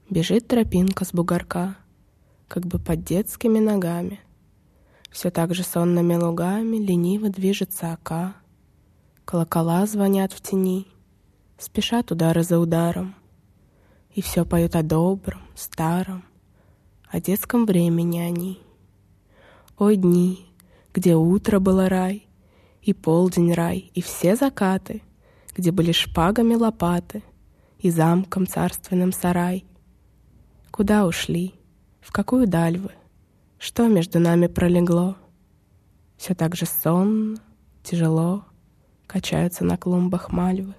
Бежит тропинка с бугорка, как бы под детскими ногами. Все так же сонными лугами лениво движется ока. Колокола звонят в тени, спешат удары за ударом. И все поют о добром, старом, о детском времени они. Ой, дни, где утро было рай, и полдень рай, и все закаты, где были шпагами лопаты, и замком царственным сарай. Куда ушли? В какую даль вы? Что между нами пролегло? Все так же сонно, тяжело качаются на клумбах мальвы.